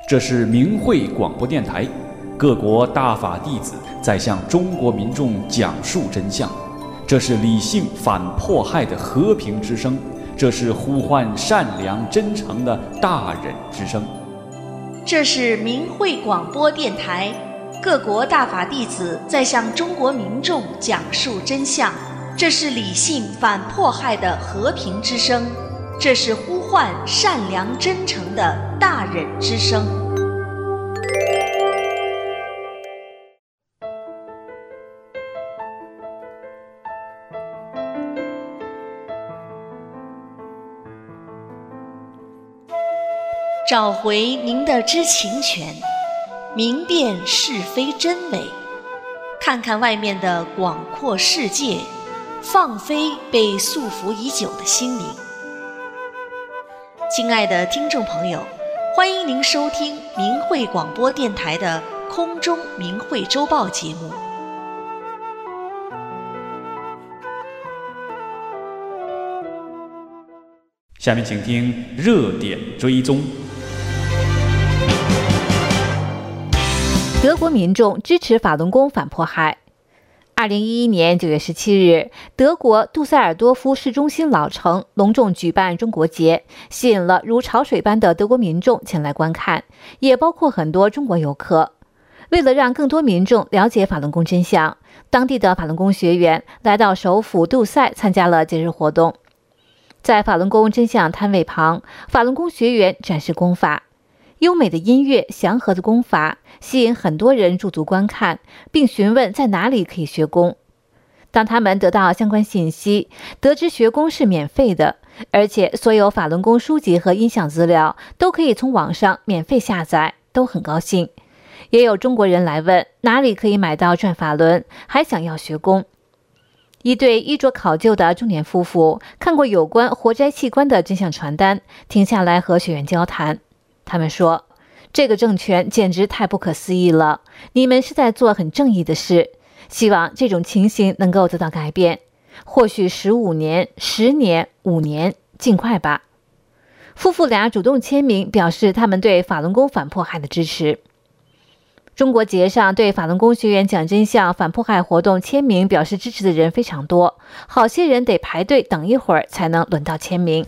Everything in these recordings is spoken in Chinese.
这是明慧广播电台，各国大法弟子在向中国民众讲述真相。这是理性反迫害的和平之声，这是呼唤善良真诚的大忍之声。 这是明慧广播电台，各国大法弟子在向中国民众讲述真相。这是理性反迫害的和平之声，这是呼唤善良真诚的大忍之声。找回您的知情权，明辨是非真伪，看看外面的广阔世界，放飞被束缚已久的心灵。亲爱的听众朋友，欢迎您收听明慧广播电台的空中明慧周报节目。 下面请听热点追踪。 德国民众支持法轮功反迫害。2011年9月17日，德国杜塞尔多夫市中心老城隆重举办中国节，吸引了如潮水般的德国民众前来观看，也包括很多中国游客。为了让更多民众了解法轮功真相，当地的法轮功学员来到首府杜塞参加了节日活动。在法轮功真相摊位旁，法轮功学员展示功法。优美的音乐、祥和的功法吸引很多人驻足观看，并询问在哪里可以学功。当他们得到相关信息，得知学功是免费的，而且所有法轮功书籍和音响资料都可以从网上免费下载，都很高兴。也有中国人来问哪里可以买到转法轮，还想要学功。一对衣着考究的中年夫妇看过有关活摘器官的真相传单，停下来和学员交谈。他们说，这个政权简直太不可思议了，你们是在做很正义的事，希望这种情形能够得到改变，或许15年、10年、5年，尽快吧。夫妇俩主动签名表示他们对法轮功反迫害的支持。中国节上对法轮功学员讲真相反迫害活动签名表示支持的人非常多，好些人得排队等一会儿才能轮到签名。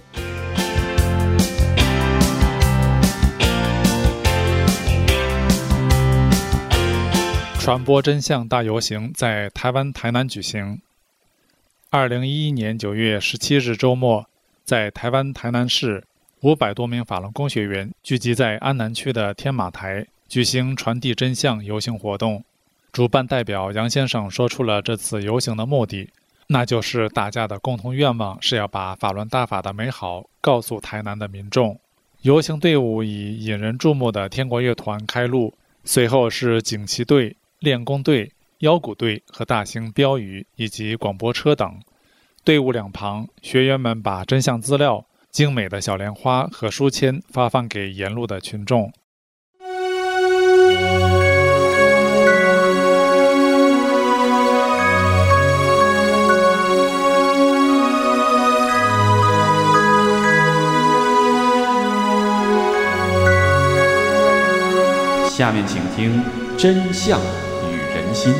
传播真相大游行在台湾台南举行。2011年9月17日周末，在台湾台南市500多名法轮功学员聚集在安南区的天马台，举行传递真相游行活动。主办代表杨先生说出了这次游行的目的，那就是大家的共同愿望是要把法轮大法的美好告诉台南的民众。游行队伍以引人注目的天国乐团开路，随后是警旗队、练功队、腰鼓队和大型标语以及广播车等。队伍两旁，学员们把真相资料、精美的小莲花和书签发放给沿路的群众。 下面请听真相与人心。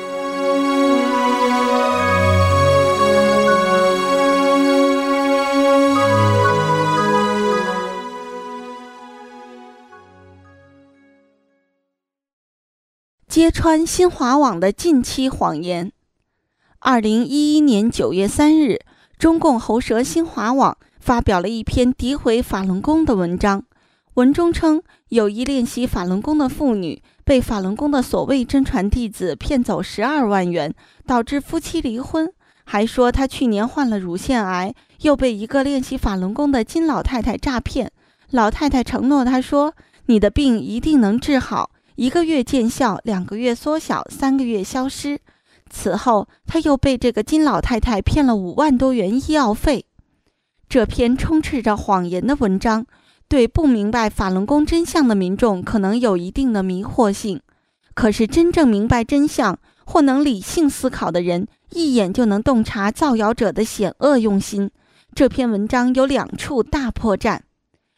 揭穿新华网的近期谎言。2011年9月3日，中共喉舌新华网发表了一篇诋毁法轮功的文章。文中称，有一练习法轮功的妇女被法轮功的所谓真传弟子骗走12万元，导致夫妻离婚。还说她去年患了乳腺癌，又被一个练习法轮功的金老太太诈骗。老太太承诺她说，你的病一定能治好，1个月见效，2个月缩小，3个月消失。此后，她又被这个金老太太骗了5万多元医药费。这篇充斥着谎言的文章，对不明白法轮功真相的民众可能有一定的迷惑性，可是真正明白真相或能理性思考的人，一眼就能洞察造谣者的险恶用心。这篇文章有2处大破绽。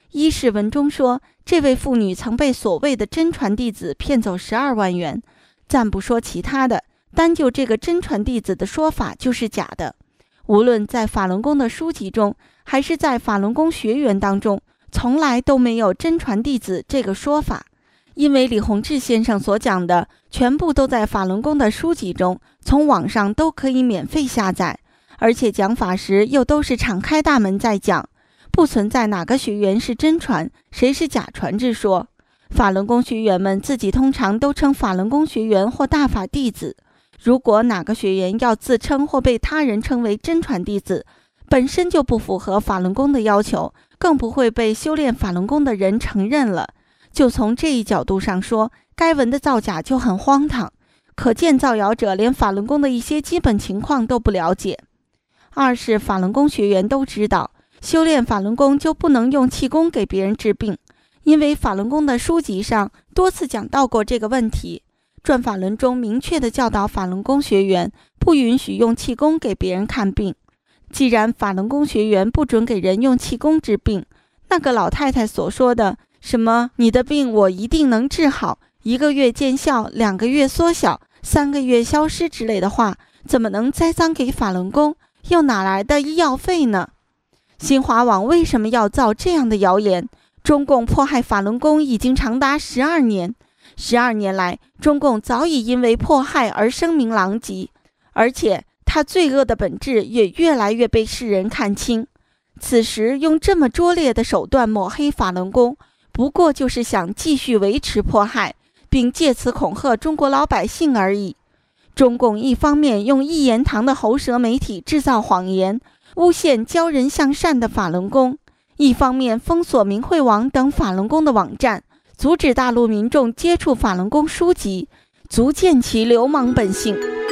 一是文中说，这位妇女曾被所谓的真传弟子骗走12万元，暂不说其他的，单就这个真传弟子的说法就是假的。无论在法轮功的书籍中，还是在法轮功学员当中，从来都没有真传弟子这个说法。因为李洪志先生所讲的全部都在法轮功的书籍中，从网上都可以免费下载，而且讲法时又都是敞开大门在讲，不存在哪个学员是真传，谁是假传之说。法轮功学员们自己通常都称法轮功学员或大法弟子，如果哪个学员要自称或被他人称为真传弟子，本身就不符合法轮功的要求，更不会被修炼法轮功的人承认了。就从这一角度上说，该文的造假就很荒唐，可见造谣者连法轮功的一些基本情况都不了解。二是法轮功学员都知道，修炼法轮功就不能用气功给别人治病，因为法轮功的书籍上多次讲到过这个问题。转法轮中明确地教导法轮功学员不允许用气功给别人看病。既然法轮功学员不准给人用气功治病，那个老太太所说的什么你的病我一定能治好，1个月见效，2个月缩小，3个月消失之类的话，怎么能栽赃给法轮功？又哪来的医药费呢？新华网为什么要造这样的谣言？中共迫害法轮功已经长达12年，12年来，中共早已因为迫害而声名狼藉，而且他罪恶的本质也越来越被世人看清。此时用这么拙劣的手段抹黑法轮功，不过就是想继续维持迫害，并借此恐吓中国老百姓而已。中共一方面用一言堂的喉舌媒体制造谎言，诬陷教人向善的法轮功，一方面封锁明慧网等法轮功的网站，阻止大陆民众接触法轮功书籍，足见其流氓本性。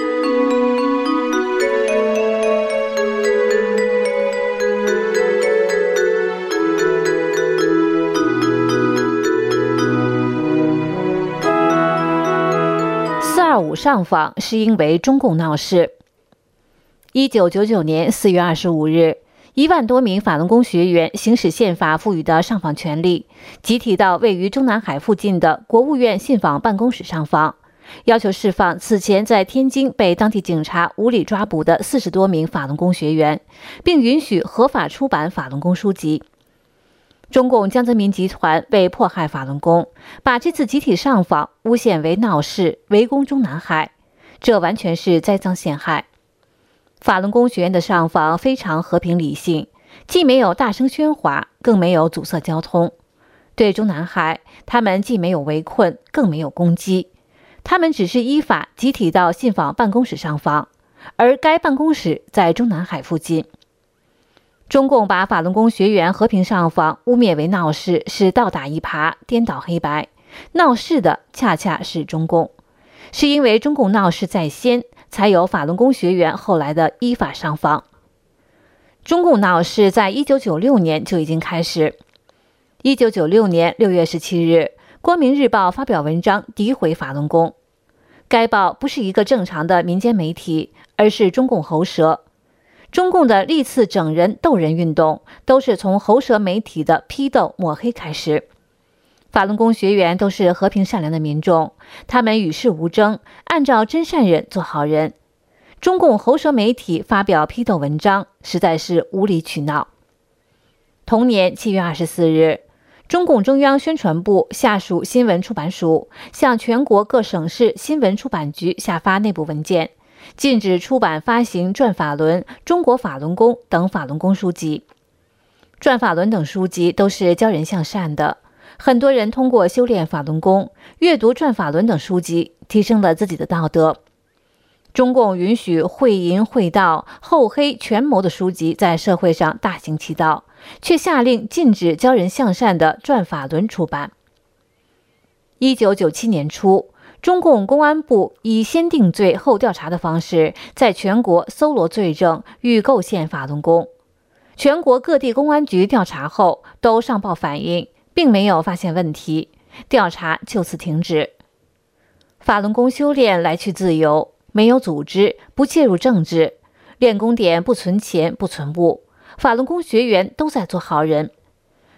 425上访是因为中共闹事。1999年4月25日，1万多名法轮功学员行使宪法赋予的上访权利，集体到位于中南海附近的国务院信访办公室上访，要求释放此前在天津被当地警察无理抓捕的40多名法轮功学员，并允许合法出版法轮功书籍。中共江泽民集团为迫害法轮功，把这次集体上访诬陷为闹事、围攻中南海，这完全是栽赃陷害。法轮功学员的上访非常和平理性，既没有大声喧哗，更没有阻塞交通。对中南海，他们既没有围困，更没有攻击，他们只是依法集体到信访办公室上访，而该办公室在中南海附近。中共把法轮功学员和平上访污蔑为闹事，是倒打一耙，颠倒黑白。闹事的恰恰是中共，是因为中共闹事在先，才有法轮功学员后来的依法上访。中共闹事在1996年就已经开始。1996年6月17日，光明日报发表文章诋毁法轮功。该报不是一个正常的民间媒体，而是中共喉舌。中共的历次整人斗人运动都是从喉舌媒体的批斗抹黑开始。法轮功学员都是和平善良的民众，他们与世无争，按照真善忍做好人。中共喉舌媒体发表批斗文章，实在是无理取闹。同年7月24日，中共中央宣传部下属新闻出版署向全国各省市新闻出版局下发内部文件，禁止出版发行《转法轮》《中国法轮功》等法轮功书籍。《转法轮》等书籍都是教人向善的，很多人通过修炼法轮功，阅读《转法轮》等书籍，提升了自己的道德。中共允许会淫会道、厚黑权谋的书籍在社会上大行其道，却下令禁止教人向善的《转法轮》出版。1997年初，中共公安部以先定罪后调查的方式，在全国搜罗罪证，欲构陷法轮功。全国各地公安局调查后都上报反映，并没有发现问题，调查就此停止。法轮功修炼来去自由，没有组织，不介入政治，练功点不存钱不存物，法轮功学员都在做好人。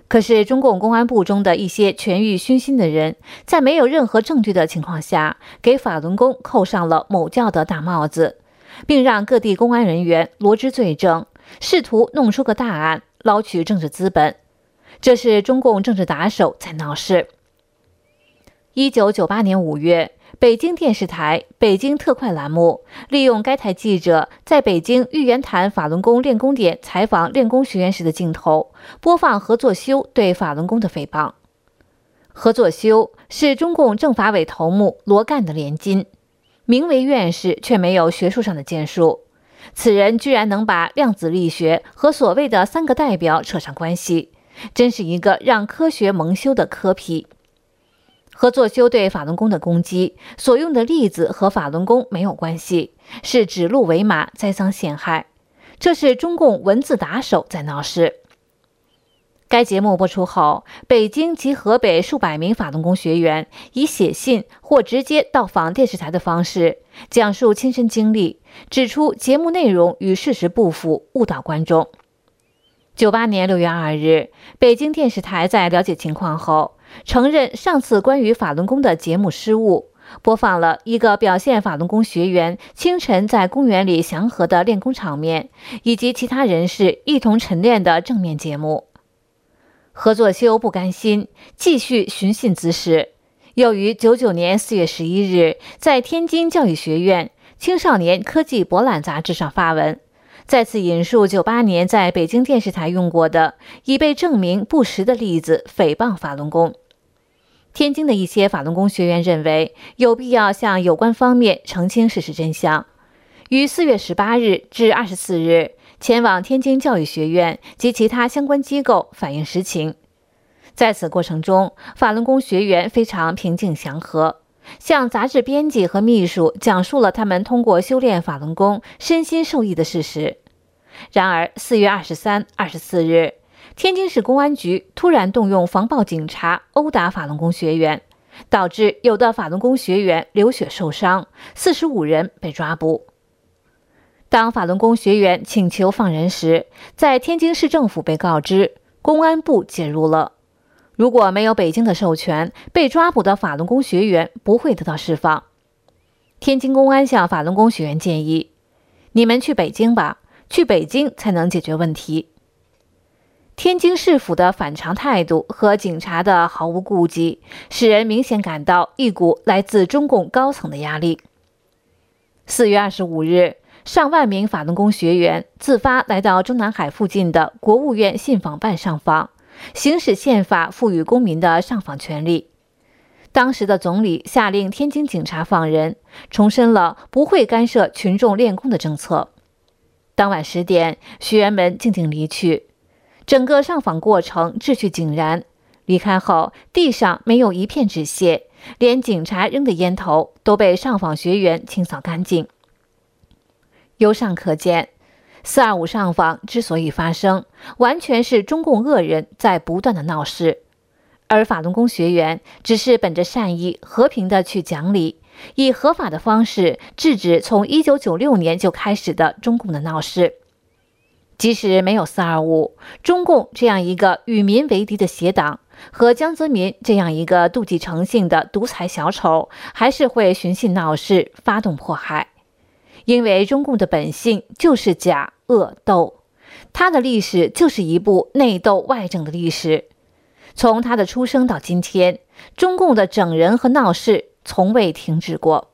可是中共公安部中的一些权欲熏心的人，在没有任何证据的情况下，给法轮功扣上了某教的大帽子，并让各地公安人员罗织罪证，试图弄出个大案，捞取政治资本。这是中共政治打手在闹事。1998年5月，北京电视台北京特快栏目利用该台记者在北京玉渊潭法轮功练功点采访练功学员时的镜头，播放何作修对法轮功的诽谤。何作修是中共政法委头目罗干的连襟，名为院士，却没有学术上的建树。此人居然能把量子力学和所谓的3个代表扯上关系，真是一个让科学蒙羞的科批。何作修对法轮功的攻击所用的例子和法轮功没有关系，是指鹿为马，栽赃陷害。这是中共文字打手在闹事。该节目播出后，北京及河北数百名法轮功学员以写信或直接到访电视台的方式，讲述亲身经历，指出节目内容与事实不符，误导观众。98年6月2日，北京电视台在了解情况后，承认上次关于法轮功的节目失误，播放了一个表现法轮功学员清晨在公园里祥和的练功场面，以及其他人士一同晨练的正面节目。何作修不甘心，继续寻衅滋事，又于99年4月11日在天津教育学院青少年科技博览杂志上发文，再次引述98年在北京电视台用过的已被证明不实的例子，诽谤法轮功。天津的一些法轮功学员认为有必要向有关方面澄清事实真相，于4月18日至24日前往天津教育学院及其他相关机构反映实情。在此过程中，法轮功学员非常平静祥和，向杂志编辑和秘书讲述了他们通过修炼法轮功身心受益的事实。然而4月23、24日，天津市公安局突然动用防暴警察殴打法轮功学员，导致有的法轮功学员流血受伤，45人被抓捕。当法轮功学员请求放人时，在天津市政府被告知公安部介入了，如果没有北京的授权，被抓捕的法轮功学员不会得到释放。天津公安向法轮功学员建议，你们去北京吧，去北京才能解决问题。天津市府的反常态度和警察的毫无顾忌，使人明显感到一股来自中共高层的压力。4月25日，上万名法轮功学员自发来到中南海附近的国务院信访办上访，行使宪法赋予公民的上访权利。当时的总理下令天津警察放人，重申了不会干涉群众练功的政策。当晚10点，学员们静静离去，整个上访过程秩序井然。离开后，地上没有一片纸屑，连警察扔的烟头都被上访学员清扫干净。由上可见，425上访之所以发生，完全是中共恶人在不断的闹事，而法轮功学员只是本着善意和平的去讲理，以合法的方式制止从1996年就开始的中共的闹事。即使没有425，中共这样一个与民为敌的邪党和江泽民这样一个妒忌成性的独裁小丑，还是会寻衅闹事，发动迫害。因为中共的本性就是假恶斗，它的历史就是一部内斗外政的历史。从它的出生到今天，中共的整人和闹事从未停止过。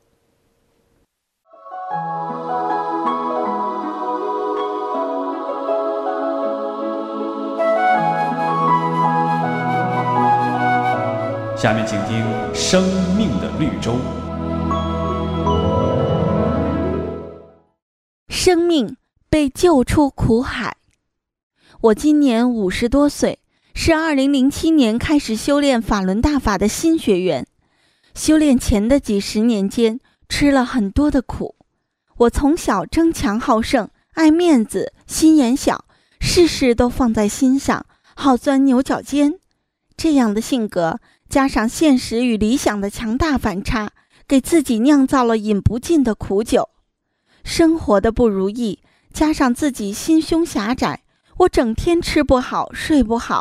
下面请听《生命的绿洲》。 生命被救出苦海。我今年50多岁，是2007年开始修炼法轮大法的新学员。修炼前的几十年间，吃了很多的苦。我从小争强好胜，爱面子，心眼小，事事都放在心上，好钻牛角尖。这样的性格，加上现实与理想的强大反差，给自己酿造了饮不尽的苦酒。生活的不如意，加上自己心胸狭窄，我整天吃不好睡不好，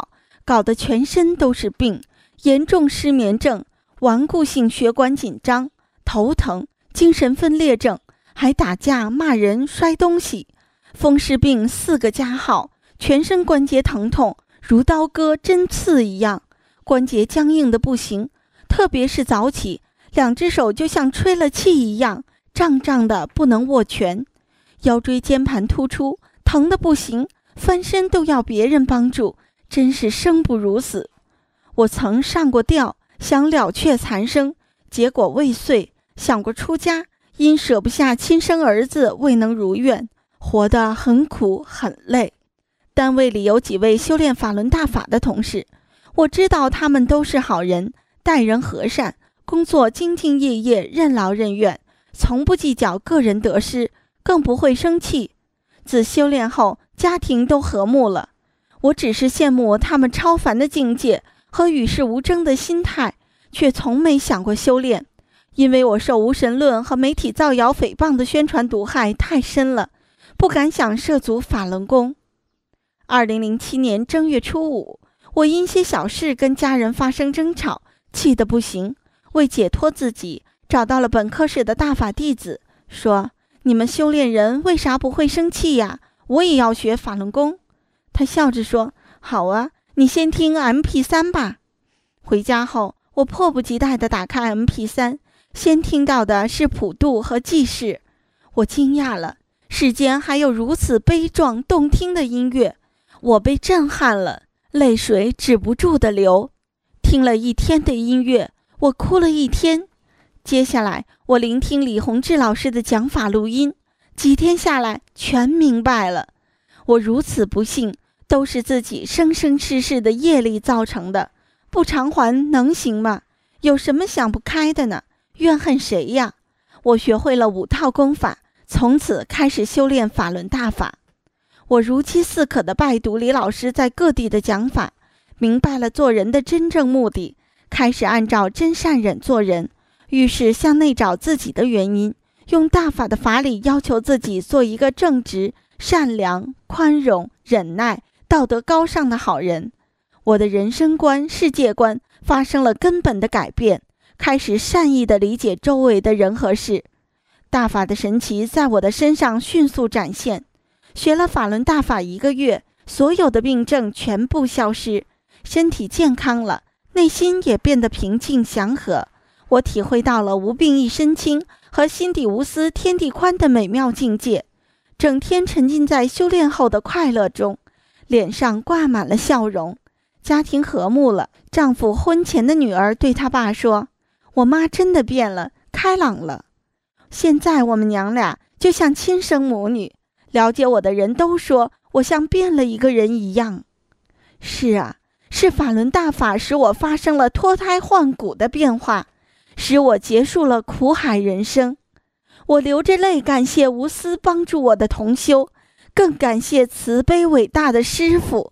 搞得全身都是病，严重失眠症、顽固性血管紧张、头疼、精神分裂症，还打架、骂人、摔东西。风湿病4个加号，全身关节疼痛如刀割针刺一样，关节僵硬的不行，特别是早起，2只手就像吹了气一样，胀胀的不能握拳，腰椎间盘突出，疼得不行，翻身都要别人帮助，真是生不如死。我曾上过吊，想了却残生，结果未遂；想过出家，因舍不下亲生儿子，未能如愿，活得很苦很累。单位里有几位修炼法轮大法的同事，我知道他们都是好人，待人和善，工作兢兢业业，任劳任怨，从不计较个人得失，更不会生气。自修炼后，家庭都和睦了。我只是羡慕他们超凡的境界和与世无争的心态，却从没想过修炼。因为我受无神论和媒体造谣诽谤的宣传毒害太深了，不敢想涉足法轮功。2007年正月初5，我因些小事跟家人发生争吵，气得不行。为解脱自己，找到了本科室的大法弟子，说：“你们修炼人为啥不会生气呀？我也要学法轮功。”他笑着说：“好啊，你先听 MP3 吧。”回家后，我迫不及待地打开 MP3， 先听到的是普渡和济世。我惊讶了，世间还有如此悲壮动听的音乐，我被震撼了，泪水止不住地流。听了1天的音乐，我哭了1天。接下来，我聆听李洪志老师的讲法录音，几天下来全明白了。我如此不幸，都是自己生生世世的业力造成的，不偿还能行吗？有什么想不开的呢？怨恨谁呀？我学会了5套功法，从此开始修炼法轮大法。我如饥似渴地拜读李老师在各地的讲法，明白了做人的真正目的，开始按照真善忍做人，于是向内找自己的原因，用大法的法理要求自己做一个正直、善良、宽容、忍耐、道德高尚的好人。我的人生观、世界观发生了根本的改变，开始善意地理解周围的人和事。大法的神奇在我的身上迅速展现。学了法轮大法1个月，所有的病症全部消失，身体健康了，内心也变得平静祥和。我体会到了无病一身轻和心底无私天地宽的美妙境界，整天沉浸在修炼后的快乐中，脸上挂满了笑容。家庭和睦了，丈夫婚前的女儿对他爸说：“我妈真的变了，开朗了。现在我们娘俩就像亲生母女。”了解我的人都说我像变了一个人一样。是啊，是法轮大法使我发生了脱胎换骨的变化，使我结束了苦海人生。我流着泪感谢无私帮助我的同修，更感谢慈悲伟大的师父。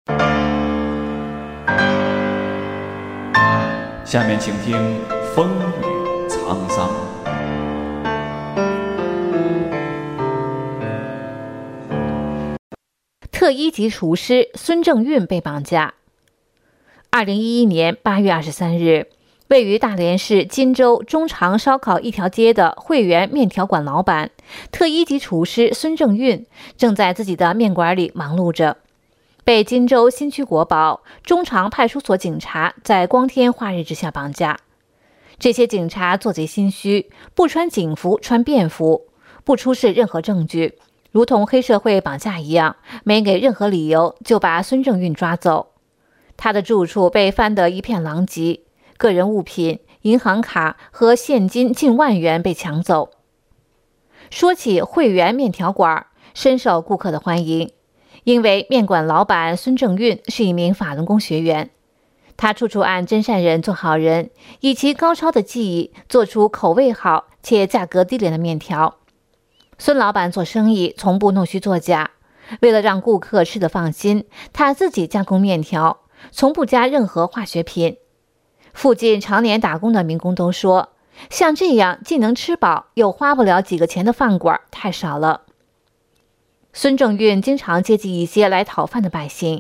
下面请听风雨沧桑。 特1级厨师孙正运被绑架。2011年8月23日，位于大连市金州中长烧烤一条街的汇源面条馆老板、特1级厨师孙正运正在自己的面馆里忙碌着，被金州新区国保中长派出所警察在光天化日之下绑架。这些警察做贼心虚，不穿警服穿便服，不出示任何证据，如同黑社会绑架一样，没给任何理由就把孙正运抓走。他的住处被翻得一片狼藉，个人物品、银行卡和现金近万元被抢走。说起汇源面条馆，深受顾客的欢迎，因为面馆老板孙正运是一名法轮功学员，他处处按真善忍做好人，以其高超的技艺做出口味好且价格低廉的面条。孙老板做生意从不弄虚作假，为了让顾客吃得放心，他自己加工面条，从不加任何化学品。附近常年打工的民工都说，像这样既能吃饱又花不了几个钱的饭馆太少了。孙正运经常接济一些来讨饭的百姓，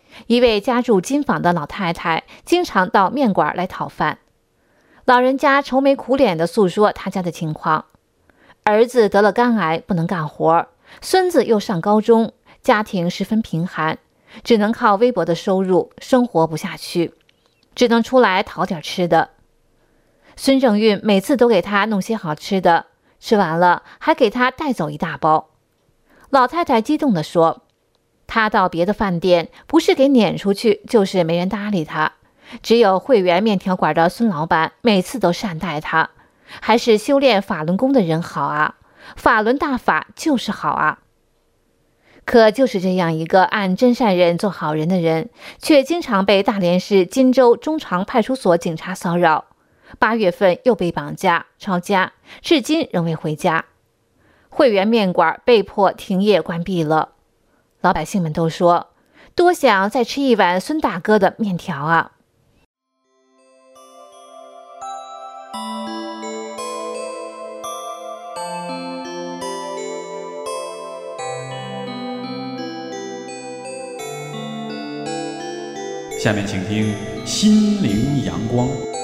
一位家住金坊的老太太经常到面馆来讨饭。老人家愁眉苦脸地诉说他家的情况：儿子得了肝癌，不能干活，孙子又上高中，家庭十分贫寒，只能靠微薄的收入，生活不下去，只能出来讨点吃的。孙正运每次都给他弄些好吃的，吃完了还给他带走一大包。老太太激动地说，他到别的饭店，不是给撵出去，就是没人搭理他，只有汇源面条馆的孙老板每次都善待他，还是修炼法轮功的人好啊，法轮大法就是好啊。可就是这样一个按真善忍做好人的人，却经常被大连市金州中长派出所警察骚扰。8月份又被绑架抄家，至今仍未回家。汇源面馆被迫停业关闭了。老百姓们都说，多想再吃一碗孙大哥的面条啊。 下面请听《心灵阳光》。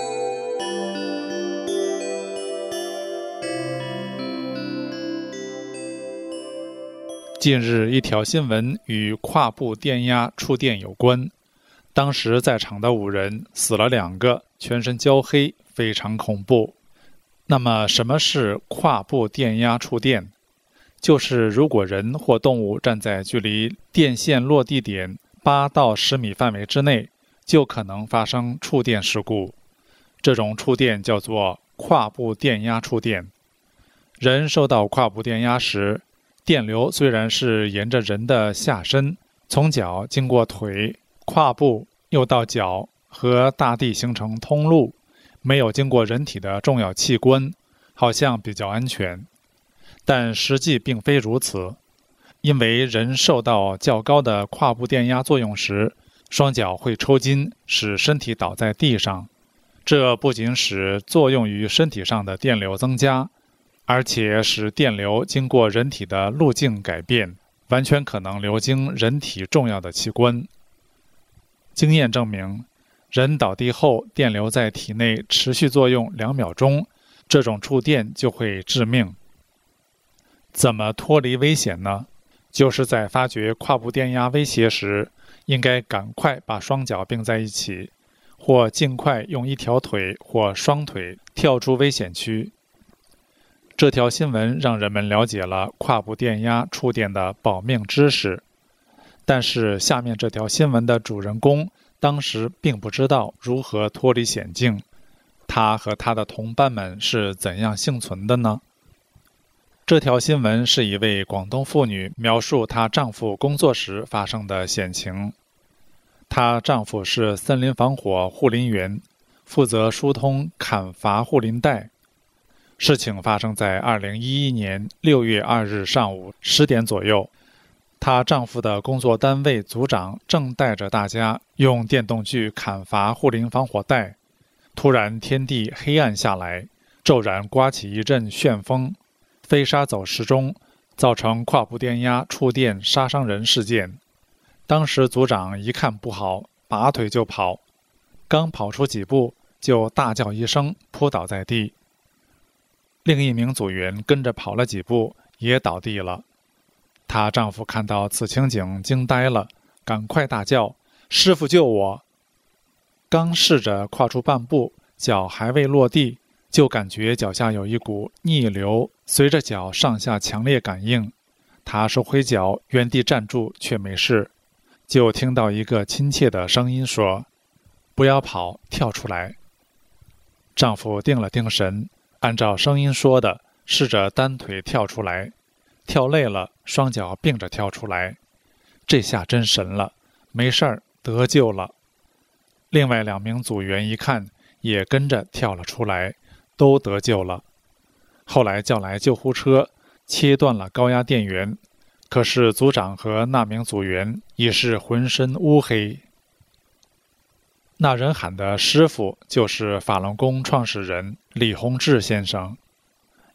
近日，一条新闻与胯部电压触电有关。当时在场的5人死了2个，全身焦黑，非常恐怖。那么，什么是胯部电压触电？就是如果人或动物站在距离电线落地点8到10米范围之内，就可能发生触电事故。这种触电叫做胯部电压触电。人受到胯部电压时，电流虽然是沿着人的下身，从脚经过腿、胯部，又到脚和大地形成通路，没有经过人体的重要器官，好像比较安全。但实际并非如此，因为人受到较高的胯部电压作用时，双脚会抽筋，使身体倒在地上。这不仅使作用于身体上的电流增加，而且使电流经过人体的路径改变，完全可能流经人体重要的器官。经验证明，人倒地后电流在体内持续作用2秒钟，这种触电就会致命。怎么脱离危险呢？就是在发觉胯部电压威胁时，应该赶快把双脚并在一起，或尽快用一条腿或双腿跳出危险区。这条新闻让人们了解了胯部电压触电的保命知识，但是下面这条新闻的主人公当时并不知道如何脱离险境，他和他的同伴们是怎样幸存的呢？这条新闻是一位广东妇女描述她丈夫工作时发生的险情。她丈夫是森林防火护林员，负责疏通砍伐护林带。事情发生在2011年6月2日上午10点左右。她丈夫的工作单位组长正带着大家用电动锯砍伐护林防火带，突然天地黑暗下来，骤然刮起一阵旋风，飞沙走石中，造成胯部电压触电杀伤人事件。当时组长一看不好，拔腿就跑，刚跑出几步就大叫一声，扑倒在地。另一名组员跟着跑了几步，也倒地了。她丈夫看到此情景惊呆了，赶快大叫：“师傅救我！”刚试着跨出半步，脚还未落地，就感觉脚下有一股逆流随着脚上下强烈感应。她收回脚，原地站住，却没事。就听到一个亲切的声音说：“不要跑，跳出来。”丈夫定了定神，按照声音说的，试着单腿跳出来，跳累了，双脚并着跳出来。这下真神了，没事儿，得救了。另外2名组员一看，也跟着跳了出来，都得救了。后来叫来救护车，切断了高压电源，可是组长和那名组员已是浑身乌黑。那人喊的师傅就是法轮功创始人李洪志先生。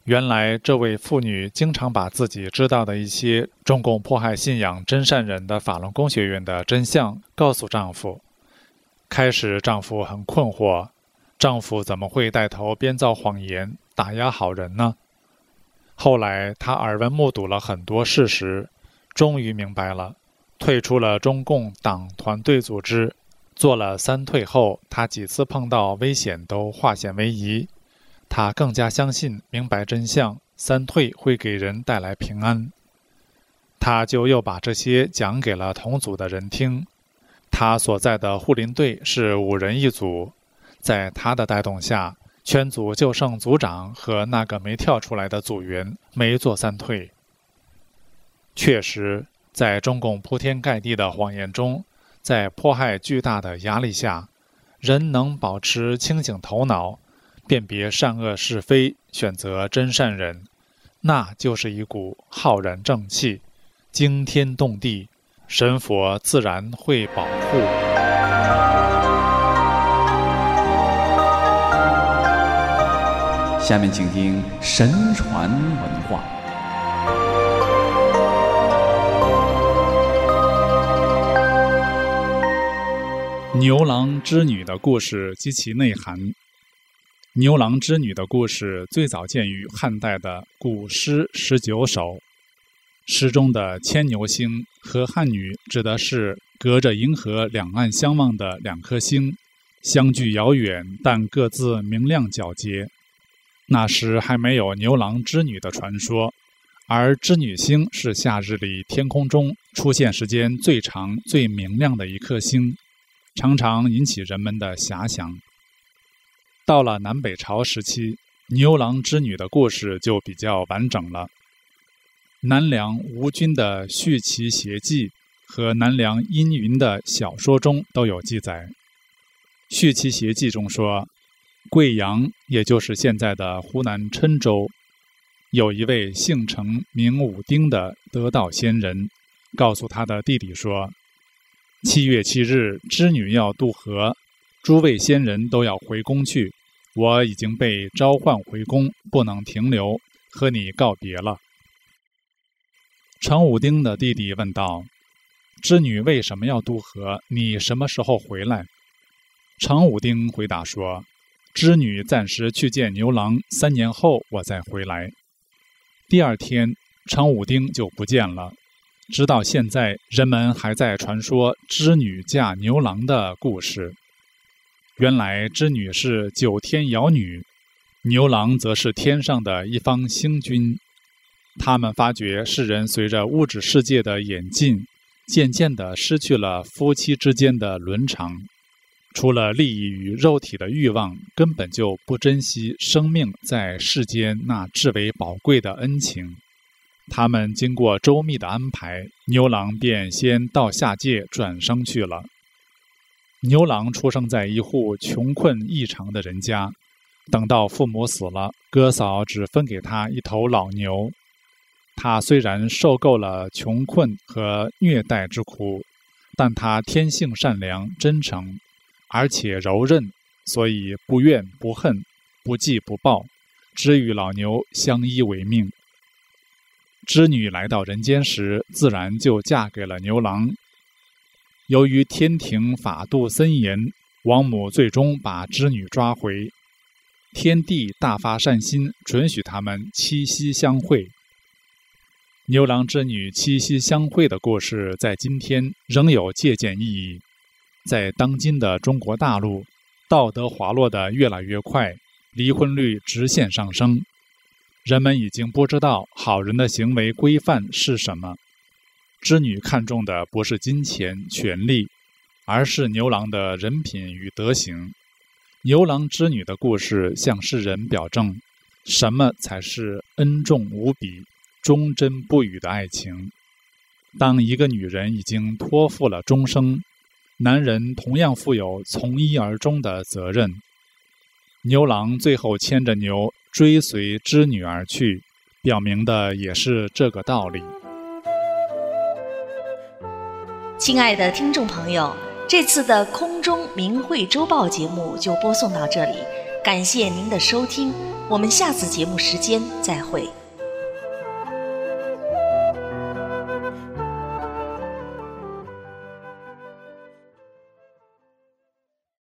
原来这位妇女经常把自己知道的一些中共迫害信仰真善忍的法轮功学员的真相告诉丈夫。开始丈夫很困惑，丈夫怎么会带头编造谎言打压好人呢？后来他耳闻目睹了很多事实，终于明白了，退出了中共党团队组织，做了3退后，他几次碰到危险都化险为夷。他更加相信明白真相，3退会给人带来平安。他就又把这些讲给了同组的人听。他所在的护林队是5人一组，在他的带动下，全组就剩组长和那个没跳出来的组员没做3退。确实，在中共铺天盖地的谎言中，在迫害巨大的压力下，人能保持清醒头脑，辨别善恶是非，选择真善忍，那就是一股浩然正气，惊天动地，神佛自然会保护。 下面请听神传文化。 牛郎织女的故事及其内涵。牛郎织女的故事最早见于汉代的古诗19首。诗中的牵牛星和汉女指的是隔着银河两岸相望的2颗星，相距遥远，但各自明亮皎洁。那时还没有牛郎织女的传说，而织女星是夏日里天空中出现时间最长、最明亮的一颗星，常常引起人们的遐想。到了南北朝时期，牛郎织女的故事就比较完整了。南梁吴军的《续其邪记》和南梁殷云的小说中都有记载。《续其邪记》中说，贵阳，也就是现在的湖南郴州，有一位姓程名武丁的得道仙人，告诉他的弟弟说，7月7日织女要渡河，诸位仙人都要回宫去，我已经被召唤回宫，不能停留，和你告别了。程武丁的弟弟问道，织女为什么要渡河？你什么时候回来？程武丁回答说，织女暂时去见牛郎，3年后我再回来。第2天，程武丁就不见了。直到现在，人们还在传说织女嫁牛郎的故事。原来织女是9天瑶女，牛郎则是天上的一方星君。他们发觉世人随着物质世界的演进，渐渐地失去了夫妻之间的伦常，除了利益与肉体的欲望，根本就不珍惜生命在世间那至为宝贵的恩情。他们经过周密的安排，牛郎便先到下界转生去了。牛郎出生在一户穷困异常的人家，等到父母死了，哥嫂只分给他一头老牛。他虽然受够了穷困和虐待之苦，但他天性善良真诚，而且柔韧，所以不怨不恨，不记不报，只与老牛相依为命。织女来到人间时，自然就嫁给了牛郎。由于天庭法度森严，王母最终把织女抓回。天帝大发善心，准许他们七夕相会。牛郎织女七夕相会的故事在今天仍有借鉴意义。在当今的中国大陆，道德滑落得越来越快，离婚率直线上升。人们已经不知道好人的行为规范是什么。织女看重的不是金钱、权力，而是牛郎的人品与德行。牛郎织女的故事向世人表证，什么才是恩重无比、忠贞不渝的爱情。当一个女人已经托付了终生，男人同样负有从一而终的责任。牛郎最后牵着牛追随织女而去，表明的也是这个道理。 亲爱的听众朋友，这次的空中明慧周报节目就播送到这里， 感谢您的收听，我们下次节目时间再会。